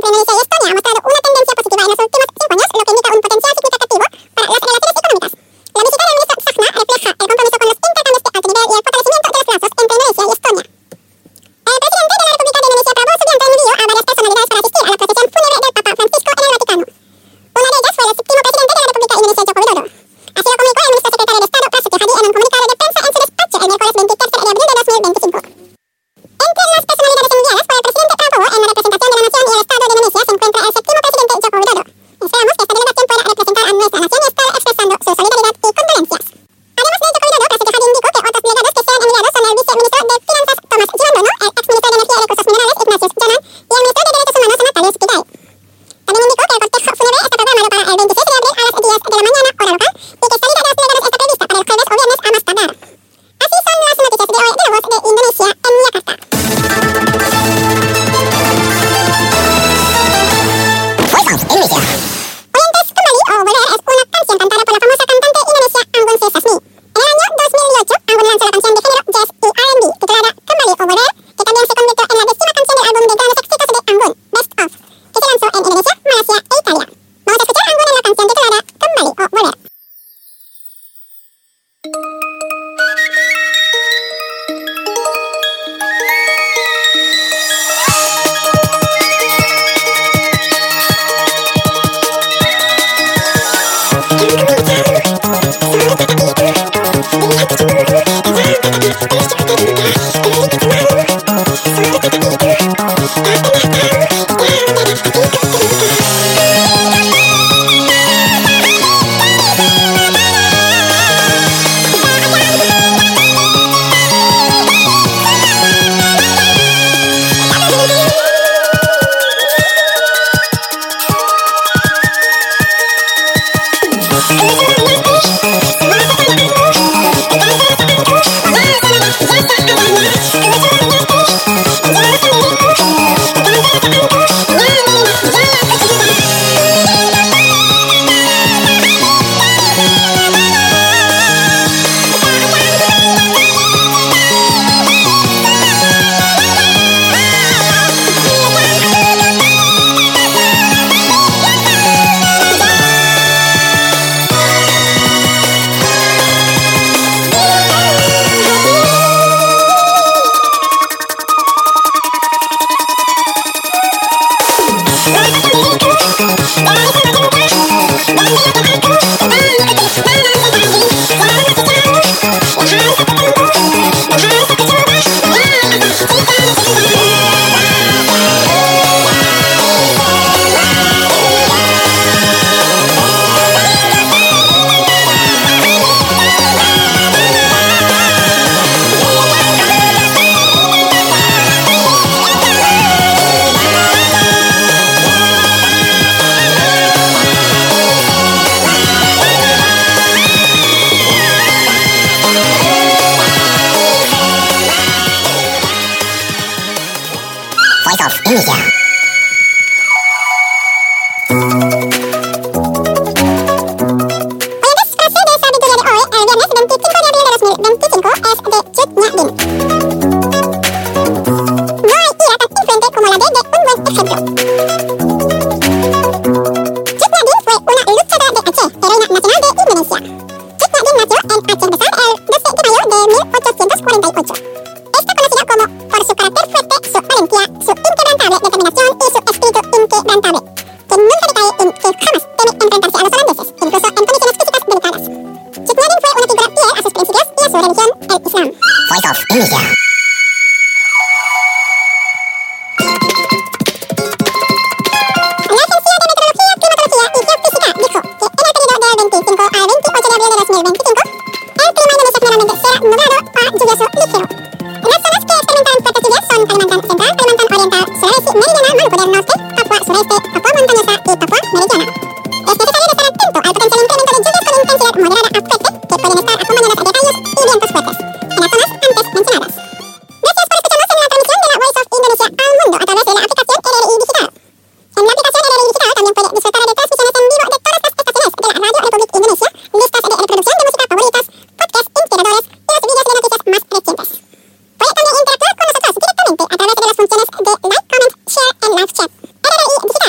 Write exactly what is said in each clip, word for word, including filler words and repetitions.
Puede también interactuar con nosotros directamente a través de las funciones de like, comment, share en live chat. R R I digital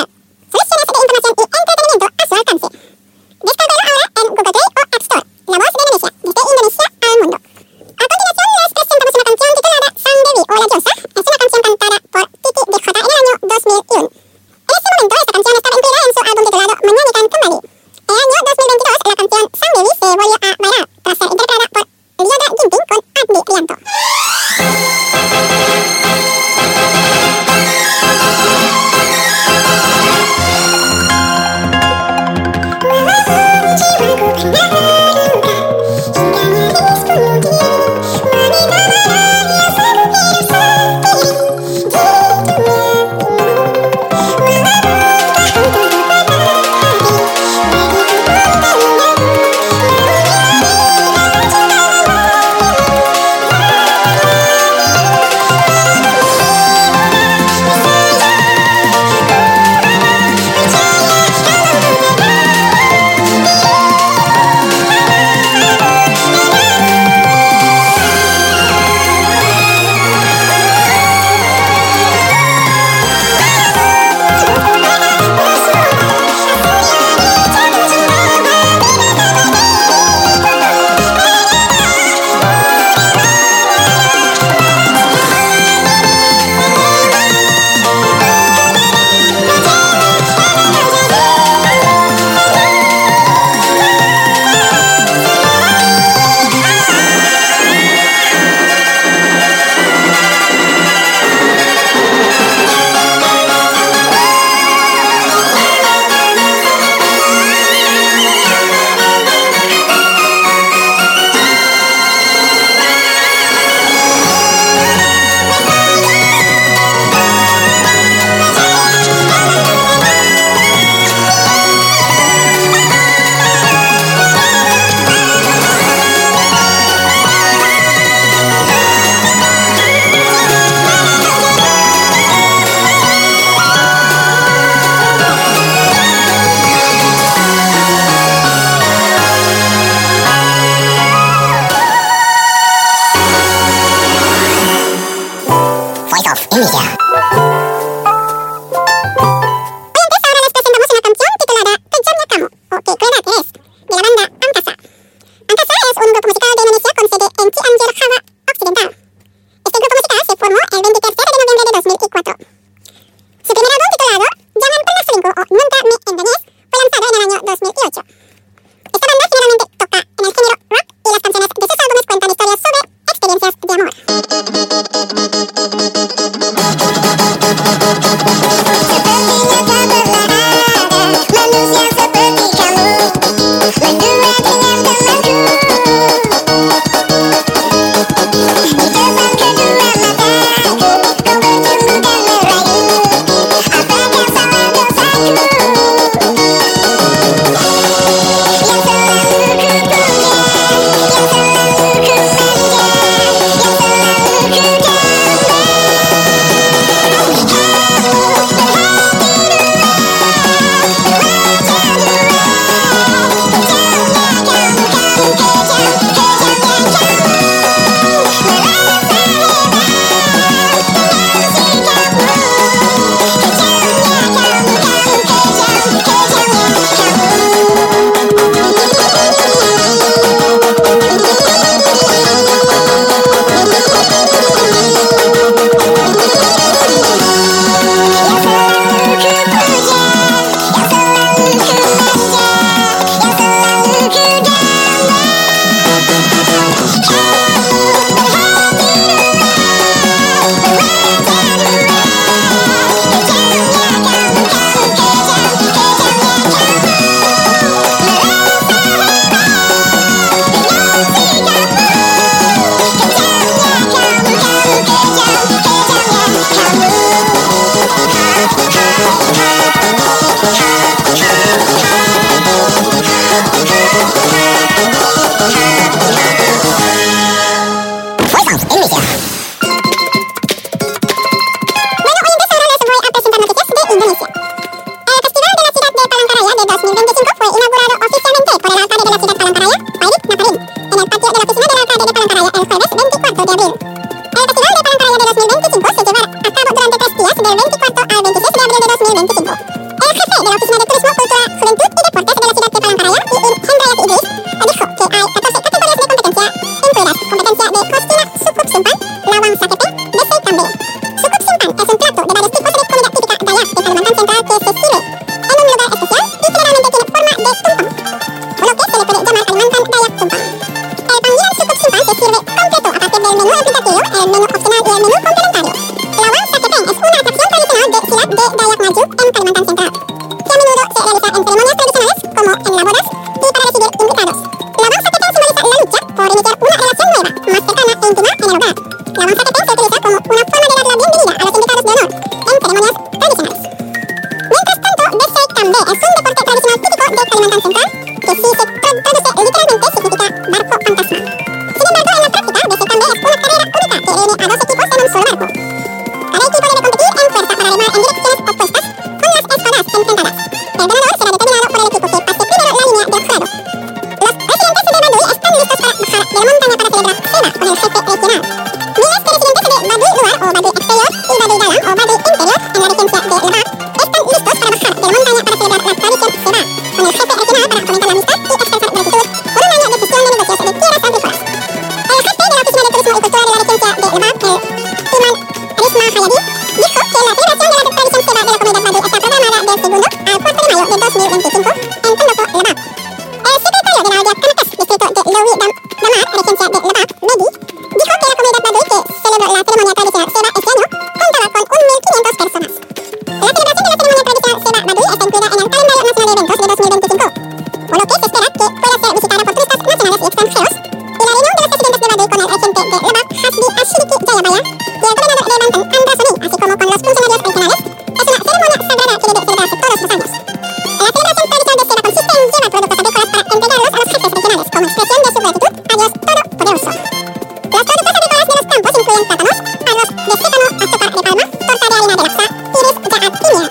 cinco. El jefe de la Oficina de Turismo, Cultura, Juventud y Deportes de la ciudad de Palamparaya, Hendrayat Idris, dijo que hay catorce categorías de competencia, incluidas competencia de cocina Sukup Simpan, Lawang Sakepe, de Seitambe. Sukup Simpan es un plato de varios tipos de comida típica Dayak de Kalimantan Central que se sirve en un lugar especial y generalmente tiene forma de tumpang, por lo que se le puede llamar Kalimantan Dayak Tumpang. El pangian Sukup Simpan se sirve completo a partir del menú aplicativo, el menú opcional y el menú complementario. Lawang Sakepe es una atracción tradicional de ciudad de Dayak Ngaju en Kalimantan Central, que a menudo se realiza en ceremonias tradicionales como en las bodas y para recibir invitados. Lawang Sakepe simboliza la lucha por iniciar una relación nueva, más cercana e íntima en el hogar. Lawang Sakepe se utiliza como una forma de dar la bienvenida a los invitados de honor en ceremonias tradicionales. Mientras tanto, Desai Tambe es un deporte tradicional típico de Kalimantan Central que si se tra- traduce literalmente significa barco fantasma. Sin embargo, en la práctica, Desai Tambe es una carrera única que reúne a dos equipos en un solo barco. Cada equipo debe competir en fuerza para remar en direcciones opuestas con las espadas enfrentadas. El ganador será determinado por el equipo que pase primero la línea del jurado. Los residentes de Baduy están listos para bajar de la montaña para celebrar cena con el jefe regional. Miles de residentes de Baduy Luar o Baduy Exterior y Baduy Dalam o Baduy Interior en la regencia de Lebak están listos para bajar de la montaña para celebrar la tradición Seba con el jefe regional para fomentar la amistad y expresar gratitud por un año de gestión de negocios de tierras agrícolas. El jefe de la Oficina de Turismo y Cultura de la regencia de Lebak, el Iman Arisma Hayadi, dijo que la celebración de la tradición Seba de la comunidad Baduy está programada del segundo al cuarto de mayo de dos mil veinticinco en Tondoko, Lebak. El secretario de la aldea Kanakas, distrito de Lowi Dam Damar, regencia de Lebak, Bedi, dijo que la comunidad Baduy que celebró la ceremonia tradicional Seba este año contaba con mil quinientas personas. La celebración de la ceremonia tradicional Seba Baduy está incluida en el calendario nacional de eventos de dos mil veinticinco, por lo que se espera que pueda ser visitada por turistas nacionales y extranjeros. Y la reunión de los residentes de Baduy con el regente de Lebak, Hasbi Ashiriki Jayabaya, y el gobernador de Banten, Andrasoni, así como con los funcionarios regionales, es una ceremonia sagrada que debe celebrarse todos los años. La celebración tradicional de Seba consiste en llevar productos agrícolas para entregarlos a los jefes regionales como expresión de su gratitud a Dios Todopoderoso. Los productos agrícolas de los campos incluyen plátanos, arroz de sétano, azúcar de palma, torta de harina de lapsa, iris de actinia.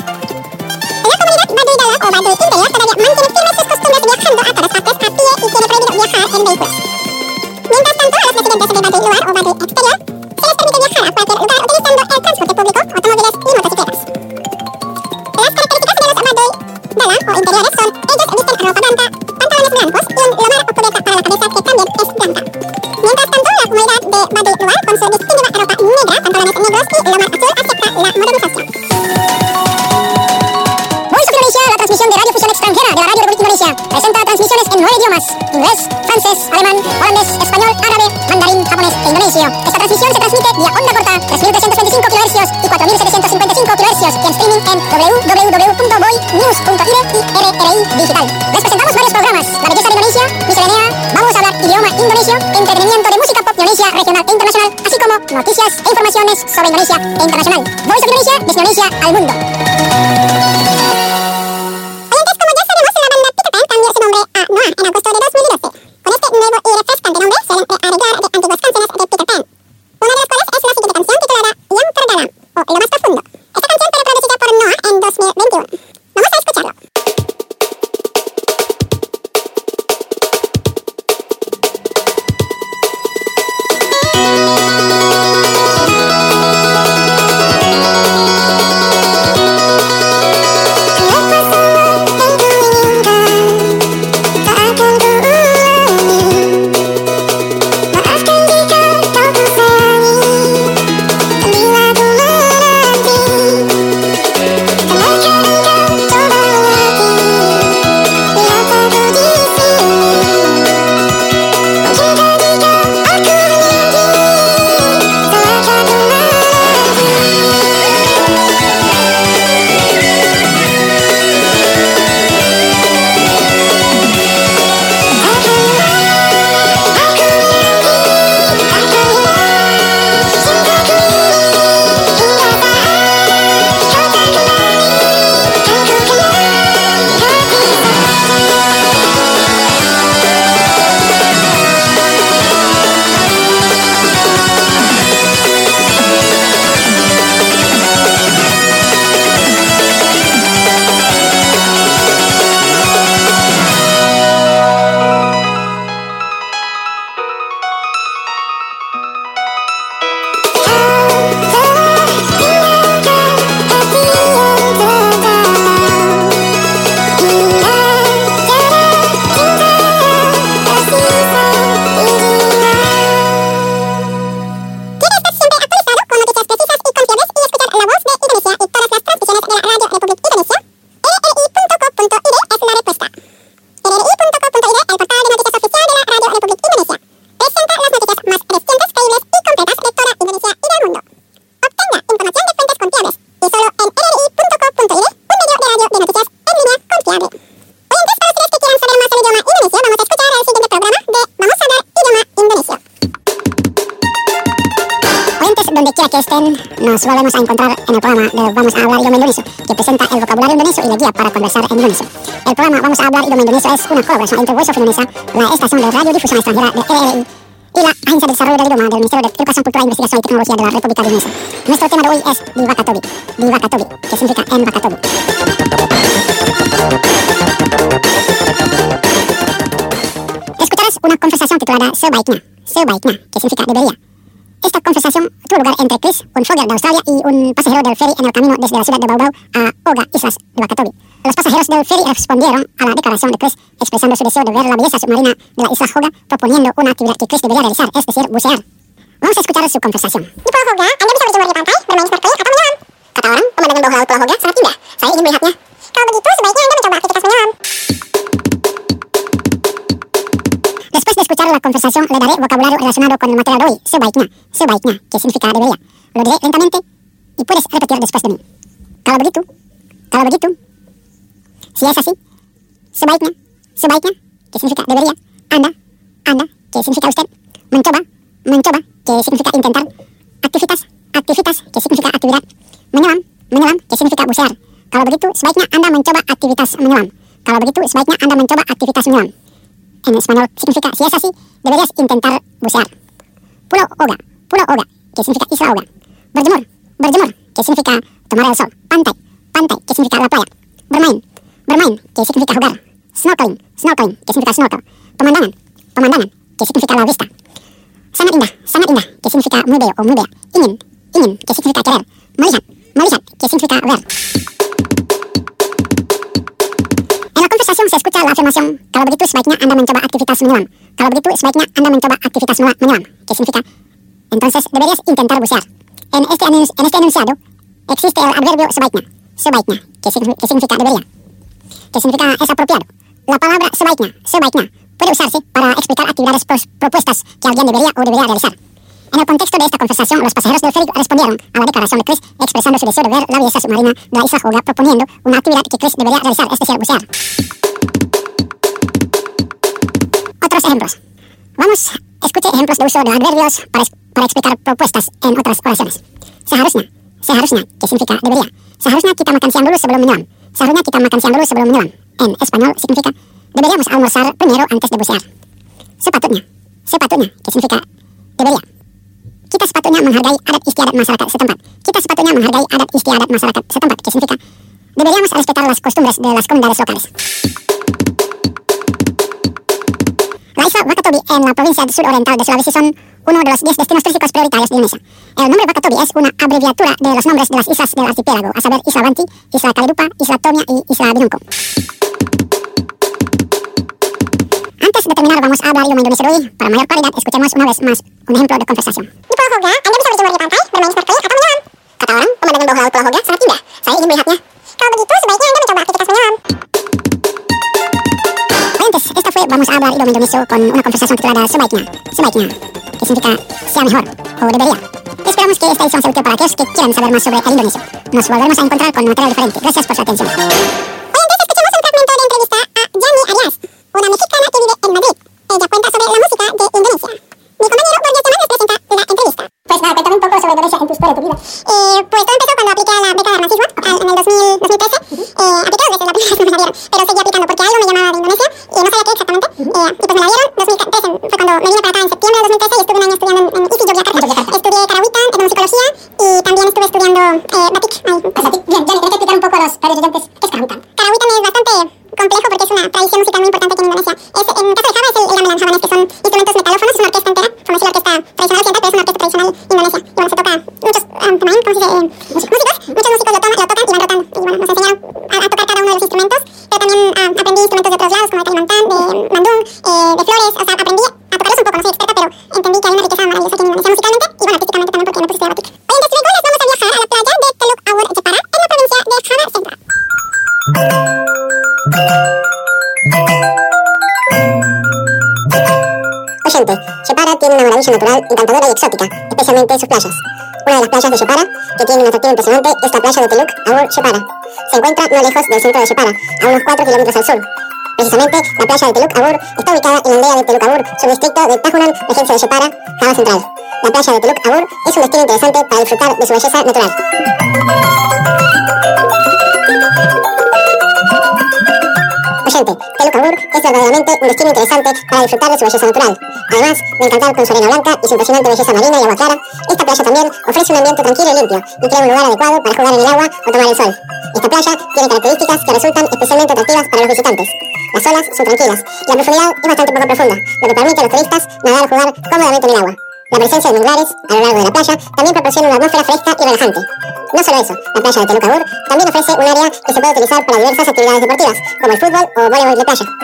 La comunidad Baduy Dalam o Baduy Interior todavía mantiene firmes sus costumbres viajando a todas partes a pie y tiene prohibido viajar en vehículos. Mientras tanto, a los residentes de Baduy Luar o Baduy Exterior se les permite viajar a cualquier lugar utilizando el transporte público, automóviles y motocicletas. Las características de los Baduy Dalam o interiores son: ellos visten ropa blanca, pantalones blancos y un lomar o cubierta para la cabeza que también es blanca. Mientras tanto, la comunidad de Baduy Luar, con su distintiva ropa negra, pantalones negros y lomar azul, acepta la modernización. Voice of Indonesia, la transmisión de radiofusión extranjera de la Radio Republik Indonesia, presenta transmisiones en nueve idiomas: inglés, francés, alemán, holandés, español, árabe, mandarín, japonés e indonesio. Esta transmisión se transmite vía onda corta tres mil trescientos veinticinco kilohercios y cuatro mil setecientos cincuenta y cinco kilohercios y en streaming en w w w punto boy news punto i d y R R I Digital. Les presentamos varios programas: La belleza de Indonesia, Miscelánea, Vamos a hablar idioma indonesio, entretenimiento de música pop indonesia regional e internacional, así como noticias e informaciones sobre Indonesia e internacional. Voice of Indonesia, desde Indonesia al mundo. Oyentes, como ya sabemos, la banda Peter Pan cambió su nombre a Noah en agosto de dos mil doce. Con este nuevo y refrescante nombre suelen rearreglar de antiguas canciones de Peter Pan, una de las cuales es la siguiente canción titulada Yang Terdalam, o Lo Más Profundo. Esta canción fue reproducida por Noah en dos mil veintiuno. Vamos a escucharlo. volvemos a encontrar en el programa de Vamos a hablar idioma indonesio, que presenta el vocabulario indonesio y la guía para conversar en indonesio. El programa Vamos a hablar idioma indonesio es una colaboración entre Voice of Indonesia, la estación de radiodifusión extranjera de E R I y la Agencia de Desarrollo del Idioma del Ministerio de Educación, Cultura, Investigación y Tecnología de la República de Indonesia. Nuestro tema de hoy es Divakatobi, Divakatobi, que significa en Vakatobi. Escucharás una conversación titulada Sebaiknya, Sebaiknya, que significa debería. Esta conversación tuvo lugar entre Chris, un fogger de Australia, y un pasajero del ferry en el camino desde la ciudad de Baubau a Oga, Islas de Wakatobi. Los pasajeros del ferry respondieron a la declaración de Chris, expresando su deseo de ver la belleza submarina de la isla Oga, proponiendo una actividad que Chris debería realizar, es decir, bucear. Vamos a escuchar su conversación. Di Pulau Oga, Anda bisa berjemur di pantai, bermain snorkeling atau menyelam. Kata orang, pemandangan bawah laut Pulau Oga sangat indah. Saya ingin melihatnya. Kalau begitu, sebaiknya Anda mencoba aktivitas menyelam. Después de escuchar la conversación, le daré vocabulario relacionado con el material de hoy, sebaiknya, sebaiknya, que significa debería. Lo diré lentamente y puedes repetir después de mí. Kalau begitu, kalau begitu, si es así, sebaiknya, sebaiknya, que significa debería, anda, anda, que significa usted, mencoba, mencoba, que significa intentar, aktivitas, aktivitas, que significa actividad, menyelam, menyelam, que significa bucear. Kalau begitu, sebaiknya Anda mencoba aktivitas menyelam. Kalau begitu, sebaiknya Anda mencoba aktivitas menyelam. En español significa, si es así, deberías intentar bucear. Pulau Oga, Pulau Oga, que significa isla Oga. Berjemur, berjemur, que significa tomar el sol. Pantai, pantai, que significa la playa. Bermain, bermain, que significa jugar. Snorkeling, snorkeling, que significa snorkel. Pemandangan, pemandangan, que significa la vista. Sangat indah, sangat indah, que significa muy bello o muy bella. Ingin, ingin, que significa querer. Melihat, melihat, que significa ver. En la conversación se escucha la afirmación, kalau begitu sebaiknya Anda mencoba aktivitas menyelam. Kalau begitu sebaiknya Anda mencoba aktivitas menyelam, que significa, entonces deberías intentar bucear. En este, en este enunciado existe el adverbio sebaiknya, sebaiknya, que, que significa debería, que significa es apropiado. La palabra sebaiknya, sebaiknya, puede usarse para explicar actividades propuestas que alguien debería o debería realizar. En el contexto de esta conversación, los pasajeros del ferry respondieron a la declaración de Chris, expresando su deseo de ver la belleza submarina de la isla Oga, proponiendo una actividad que Chris debería realizar, es decir, bucear. Otros ejemplos. Vamos, escuche ejemplos de uso de adverbios para, para explicar propuestas en otras oraciones. Seharusnya, seharusnya, que significa debería. Seharusnya kita makan siang dulu sebelum menyelam. Seharusnya kita makan siang dulu sebelum menyelam. En español significa, deberíamos almorzar primero antes de bucear. Sepatutnya, sepatutnya, que significa debería. Kita sepatutnya menghargai adat istiadat masyarakat setempat. Kita sepatutnya menghargai adat istiadat masyarakat setempat, que significa deberíamos respetar las costumbres de las comunidades locales. La isla Wakatobi en la provincia suroriental de Sulawesi son uno de los diez destinos turísticos prioritarios de Indonesia. El nombre Wakatobi es una abreviatura de los nombres de las islas del archipiélago, a saber Isla Wanti, Isla Kalidupa, Isla Tomia y Isla Binongko. Antes de terminar, vamos a hablar idioma indonesio hoy. Para mayor claridad, escuchemos una vez más un ejemplo de conversación. Di Pulau Oga, Anda bisa berjemur di pantai, bermain snorkeling atau menyelam. Kata orang, pemandangan bawah laut Pulau Oga sangat indah. Saya ingin melihatnya. Kalau begitu, sebaiknya Anda mencoba aktivitas menyelam. Oyentes, esta fue Vamos a hablar idioma indonesio con una conversación titulada Sebaiknya, Sebaiknya, que significa sea mejor o debería. Esperamos que esta edición sea útil para aquellos que quieran saber más sobre el indonesio. Nos volveremos a encontrar con material diferente. Gracias por su atención. Oyentes, escuchemos un fragmento de entrevista a Yani Arias, una mexicana que vive en Madrid. Ella cuenta sobre la música de Indonesia. Mi compañero Borges Yaman les presenta la entrevista. Pues nada, cuéntame un poco sobre Indonesia en tu historia, tu vida. Eh, pues todo empezó cuando apliqué a la beca de Hermann en el dos mil, dos mil trece. Eh, apliqué dos veces, la primera vez no me la dieron, pero seguí aplicando porque algo me llamaba de Indonesia y no sabía qué exactamente. Eh, y pues me la dieron. dos mil trece fue cuando me vine para acá en septiembre de dos mil trece y estuve un año estudiando en, en I P I Yogyakarta. Estudié Karawitan, etnomusicología y también estuve estudiando eh, batik. Ahí. Pues batik. Bien, Jani, tienes que explicar un poco a los radioyentes qué es Karawitan. Karawitan es bastante complejo porque es una tradición musical muy importante aquí en Indonesia. Es, en el caso de Java es el, el gamelan javanés, que son instrumentos metalófonos, es una orquesta entera, como si la orquesta tradicional occidental, pero es una orquesta tradicional indonesia. Y bueno, se toca muchos, um, ¿cómo se dice? Eh, músicos, muchos músicos lo, toma, lo tocan y van rotando. Y bueno, nos enseñaron a, a tocar cada uno de los instrumentos, pero también uh, aprendí instrumentos de otros lados, como de Kalimantan, de Bandung, eh, de Flores, o sea, aprendí a tocarlos un poco, no soy experta, pero entendí que hay una riqueza maravillosa aquí en Indonesia musicalmente, y bueno, artísticamente también porque me puse a estudiar batik. Hoy en Destino Goles vamos a viajar a la playa de Teluk Awur Jepara, en la provincia de Java Central. Oyente, Jepara tiene una maravilla natural encantadora y exótica, especialmente sus playas. Una de las playas de Jepara, que tiene un atractivo impresionante, es la playa de Teluk Awur Jepara. Se encuentra no lejos del centro de Jepara, a unos cuatro kilómetros al sur. Precisamente, la playa de Teluk Abur está ubicada en la aldea de Teluk Abur, subdistrito de Tajunan, regencia de Jepara, Java Central. La playa de Teluk Abur es un destino interesante para disfrutar de su belleza natural. Oyente, Teluk Abur es verdaderamente un destino interesante para disfrutar de su belleza natural. Además de encantar con su arena blanca y su impresionante belleza marina y agua clara, esta playa también ofrece un ambiente tranquilo y limpio y crea un lugar adecuado para jugar en el agua o tomar el sol. Esta playa tiene características que resultan especialmente atractivas para los visitantes. Las olas son tranquilas y la profundidad es bastante poco profunda, lo que permite a los turistas nadar o jugar cómodamente en el agua. La presencia de manglares a lo largo de la playa también proporciona una atmósfera fresca y relajante. No solo eso, la playa de Teluk Abur también ofrece un área que se puede utilizar para diversas actividades deportivas, como el fútbol o voleibol de playa.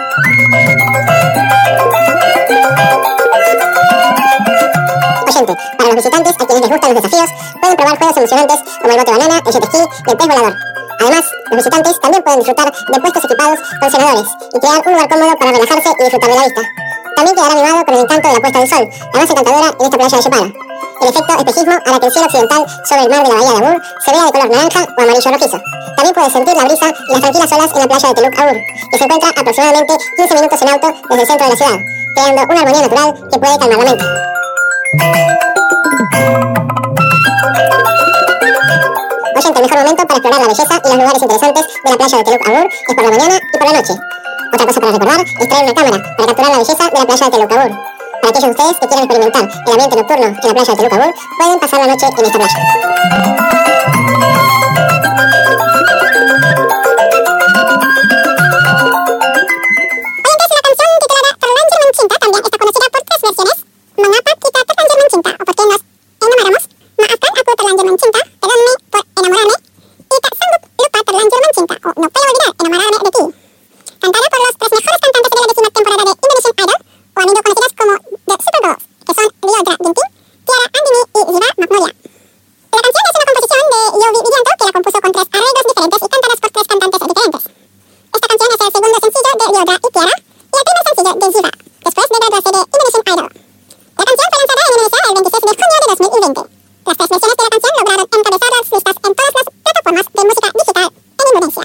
Oyente, para los visitantes a quienes les gustan los desafíos, pueden probar juegos emocionantes como el bote banana, el jet ski y el pez volador. Además, los visitantes también pueden disfrutar de puestos equipados con cenadores y crear un lugar cómodo para relajarse y disfrutar de la vista. También quedará animado con el encanto de la puesta del sol, la más encantadora en esta playa de Jepara. El efecto espejismo hará que el cielo occidental sobre el mar de la bahía de Abur se vea de color naranja o amarillo rojizo. También puedes sentir la brisa y las tranquilas olas en la playa de Teluk Abur, que se encuentra aproximadamente quince minutos en auto desde el centro de la ciudad, creando una armonía natural que puede calmar la mente. Oyente, el mejor momento para explorar la belleza y los lugares interesantes de la playa de Teluk Abur es por la mañana y por la noche. Otra cosa para recordar es traer una cámara para capturar la belleza de la playa de Teluk Abur. Para aquellos de ustedes que quieran experimentar el ambiente nocturno en la playa de Teluk Abur, pueden pasar la noche en esta playa. Oyentes, la canción titulada Terlanjur Mencinta también está conocida por tres versiones. Mengapa kita terlanjur mencinta, o por qué nos enamoramos. Maafkan aku terlanjur mencinta, perdóname por enamorarme. Y tak sanggup lupa terlanjur mencinta, o no puedo olvidar enamorarme de ti. Cantada por los tres mejores cantantes de la décima temporada de Indonesian Idol, o a menudo conocidas como The Super Girls, que son Lyodra Ginting, Tiara Andini y Ziva Magnolia. La canción es una composición de Yovi Widianto, que la compuso con tres arreglos diferentes y cantadas por tres cantantes diferentes. Esta canción es el segundo sencillo de Lyodra y Tiara, y el primer sencillo de Ziva, después de graduarse de Indonesian Idol. La canción fue lanzada en Indonesia el veintiséis de junio de dos mil veinte. Las tres versiones de la canción lograron encabezar las listas en todas las plataformas de música digital en Indonesia.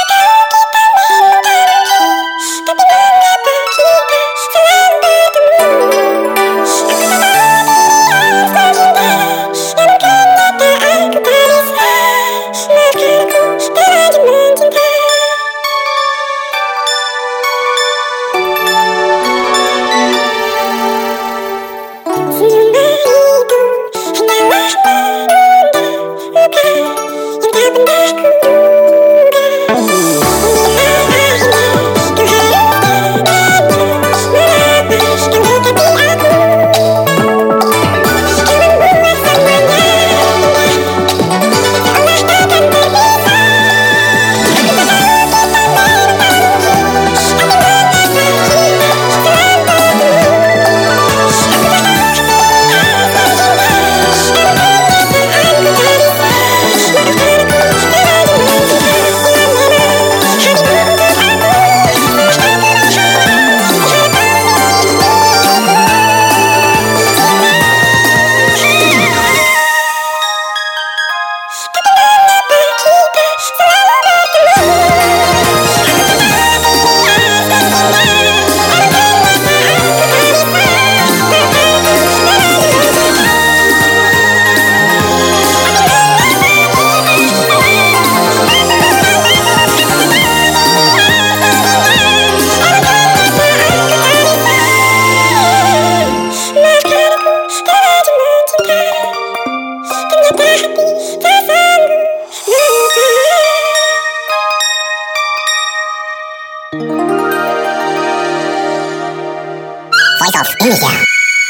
Voice of Indonesia. Oyentes,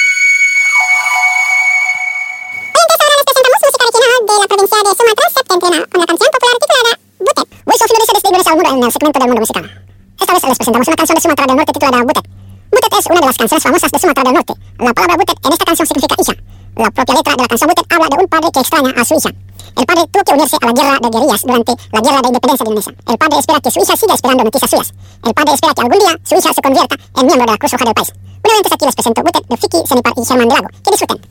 ahora les presentamos música regional de la provincia de Sumatra Septentrional, con la canción popular titulada Butet. Voice of Indonesia desde Indonesia al mundo en el segmento del mundo musical. Esta vez les presentamos una canción de Sumatra del Norte titulada Butet. Butet es una de las canciones famosas de Sumatra del Norte. La palabra Butet en esta canción significa hija. La propia letra de la canción Butet habla de un padre que extraña a su hija. El padre tuvo que unirse a la guerra de guerrillas durante la guerra de independencia de Indonesia. El padre espera que su hija siga esperando noticias suyas. El padre espera que algún día su hija se convierta en miembro de la Cruz Roja del país. Una vez aquí les presento Butet de Fiki, Senipar y Germán Delago. Que disfruten.